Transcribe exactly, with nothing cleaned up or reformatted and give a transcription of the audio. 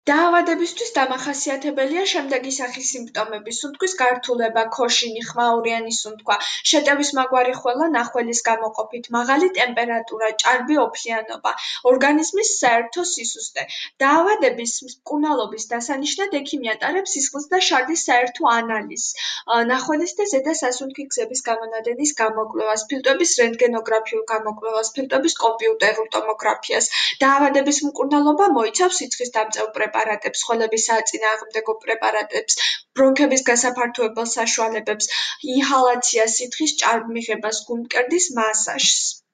დაავადებისთვის დამახასიათებელია შემდეგი სახის სიმპტომები: სუნთქვის გართულება, ქოშინი, ხმაურიანი სუნთქვა, შეტევის მაგვარი ხველა ნახველის გამოყოფით, მაღალი ტემპერატურა, ჭარბი ოფლიანობა, ორგანიზმის საერთო სისუსტე. დაავადების მკურნალობის დასანიშნად ექიმი ატარებს სისხლის და შარდის საერთო ანალიზს, ნახველის და ზედა სასუნთქი გზების გამონადენის გამოკვლევას, ფილტვების რენტგენოგრაფიულ გამოკვლევას, ფილტვების კომპიუტერულ ტომოგრაფიას. დაავადების მკურნალობა მოიცავს სიცხის დამწევ პრეპარატებს, ხველების საწინააღმდეგო პრეპარატებს, ბრონქების გასაფართოებელ საშუალებებს, ინჰალაციას, სითხის ჭარბ მიღებას, გულმკერდის მასაჟს.